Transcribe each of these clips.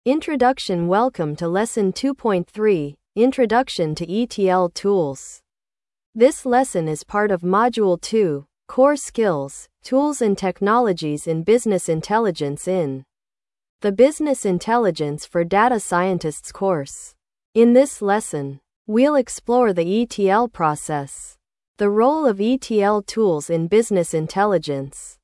Introduction. Welcome to Lesson 2.3, Introduction to ETL Tools. This lesson is part of Module 2, Core Skills, Tools and Technologies in Business Intelligence in the Business Intelligence for Data Scientists course. In this lesson, we'll explore the ETL process, the role of ETL tools in business intelligence,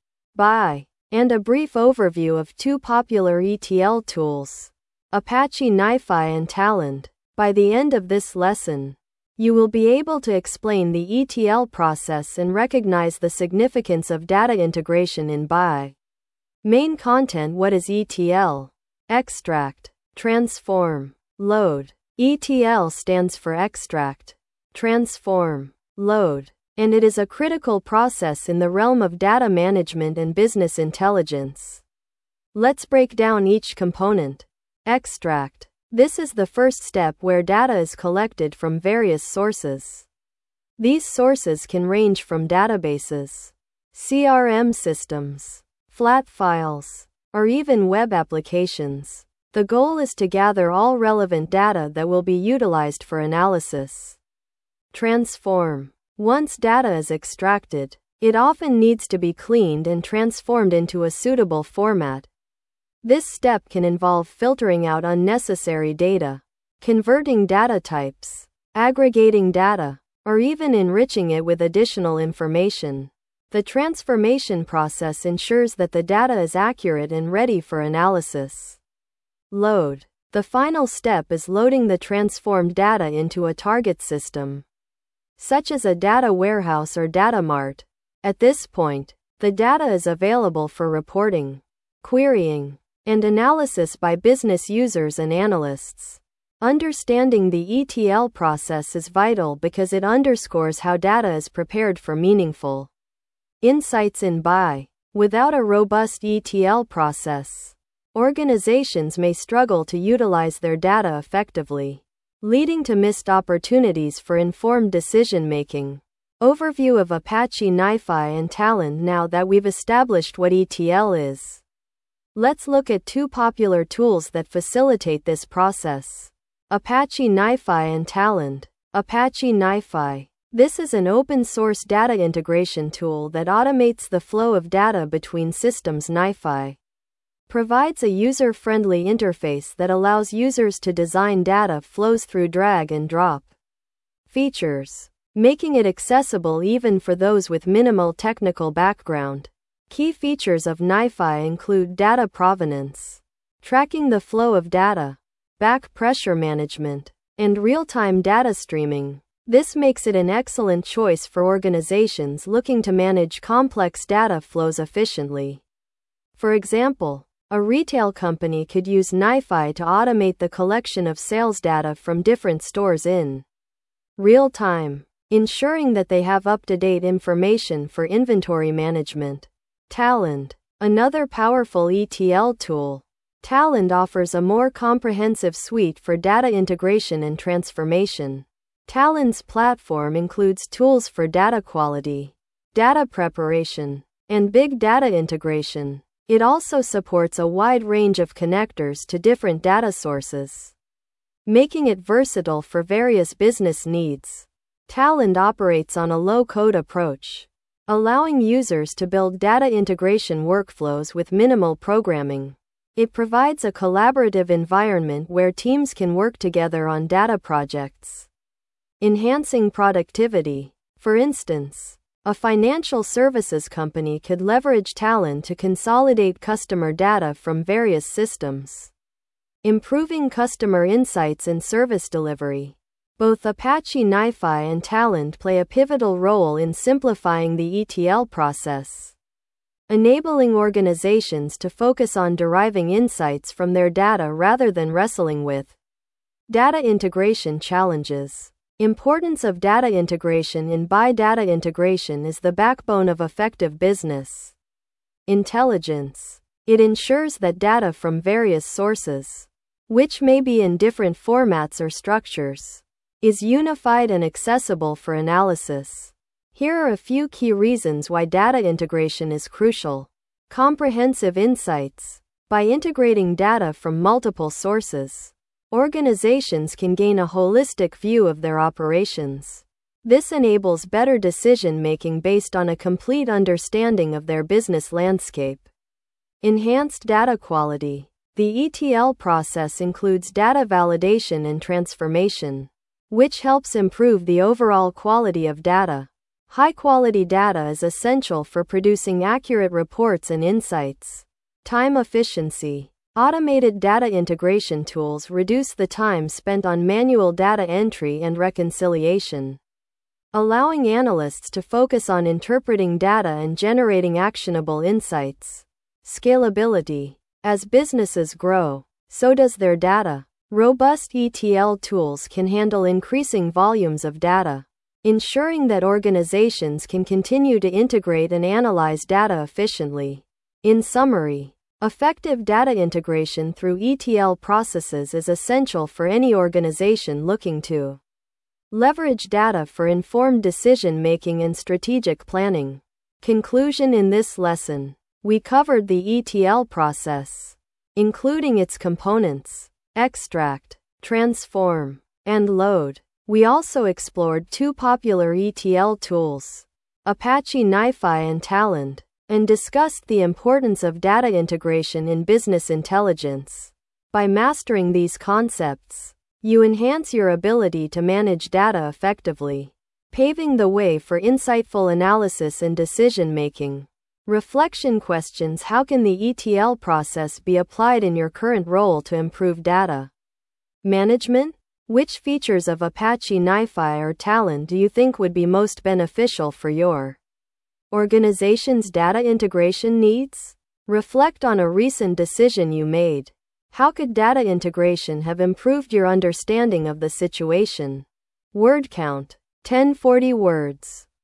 and a brief overview of two popular ETL tools, Apache NiFi and Talend. By the end of this lesson, you will be able to explain the ETL process and recognize the significance of data integration in BI. Main content. What is ETL? Extract, transform, load. ETL stands for extract, transform, load, and it is a critical process in the realm of data management and business intelligence. Let's break down each component. Extract. This is the first step where data is collected from various sources. These sources can range from databases, CRM systems, flat files, or even web applications. The goal is to gather all relevant data that will be utilized for analysis. Transform. Once data is extracted, it often needs to be cleaned and transformed into a suitable format. This step can involve filtering out unnecessary data, converting data types, aggregating data, or even enriching it with additional information. The transformation process ensures that the data is accurate and ready for analysis. Load. The final step is loading the transformed data into a target system, such as a data warehouse or data mart. At this point, the data is available for reporting, querying, and analysis by business users and analysts. Understanding the ETL process is vital because it underscores how data is prepared for meaningful insights in BI. Without a robust ETL process, organizations may struggle to utilize their data effectively, leading to missed opportunities for informed decision-making. Overview of Apache NiFi and Talend. Now that we've established what ETL is, let's look at two popular tools that facilitate this process. Apache NiFi and Talend. Apache NiFi. This is an open-source data integration tool that automates the flow of data between systems. NiFi provides a user-friendly interface that allows users to design data flows through drag and drop features, making it accessible even for those with minimal technical background. Key features of NiFi include data provenance, tracking the flow of data, back pressure management, and real-time data streaming. This makes it an excellent choice for organizations looking to manage complex data flows efficiently. For example, a retail company could use NiFi to automate the collection of sales data from different stores in real time, ensuring that they have up-to-date information for inventory management. Talend. Another powerful ETL tool. Talend offers a more comprehensive suite for data integration and transformation. Talend's platform includes tools for data quality, data preparation, and big data integration. It also supports a wide range of connectors to different data sources, making it versatile for various business needs. Talend operates on a low-code approach, allowing users to build data integration workflows with minimal programming. It provides a collaborative environment where teams can work together on data projects, enhancing productivity. For instance, a financial services company could leverage Talend to consolidate customer data from various systems, improving customer insights and service delivery. Both Apache NiFi and Talend play a pivotal role in simplifying the ETL process, enabling organizations to focus on deriving insights from their data rather than wrestling with data integration challenges. Importance of data integration in BI. Data integration is the backbone of effective business intelligence. It ensures that data from various sources, which may be in different formats or structures, is unified and accessible for analysis. Here are a few key reasons why data integration is crucial. Comprehensive insights. By integrating data from multiple sources, organizations can gain a holistic view of their operations. This enables better decision-making based on a complete understanding of their business landscape. Enhanced data quality. The ETL process includes data validation and transformation, which helps improve the overall quality of data. High-quality data is essential for producing accurate reports and insights. Time efficiency. Automated data integration tools reduce the time spent on manual data entry and reconciliation, allowing analysts to focus on interpreting data and generating actionable insights. Scalability. As businesses grow, so does their data. Robust ETL tools can handle increasing volumes of data, ensuring that organizations can continue to integrate and analyze data efficiently. In summary, effective data integration through ETL processes is essential for any organization looking to leverage data for informed decision-making and strategic planning. Conclusion. In this lesson, we covered the ETL process, including its components: extract, transform, and load. We also explored two popular ETL tools, Apache NiFi and Talend, and discussed the importance of data integration in business intelligence. By mastering these concepts, you enhance your ability to manage data effectively, paving the way for insightful analysis and decision-making. Reflection questions: how can the ETL process be applied in your current role to improve data management? Which features of Apache NiFi or Talend do you think would be most beneficial for your organization's data integration needs? Reflect on a recent decision you made. How could data integration have improved your understanding of the situation? Word count: 1040 words.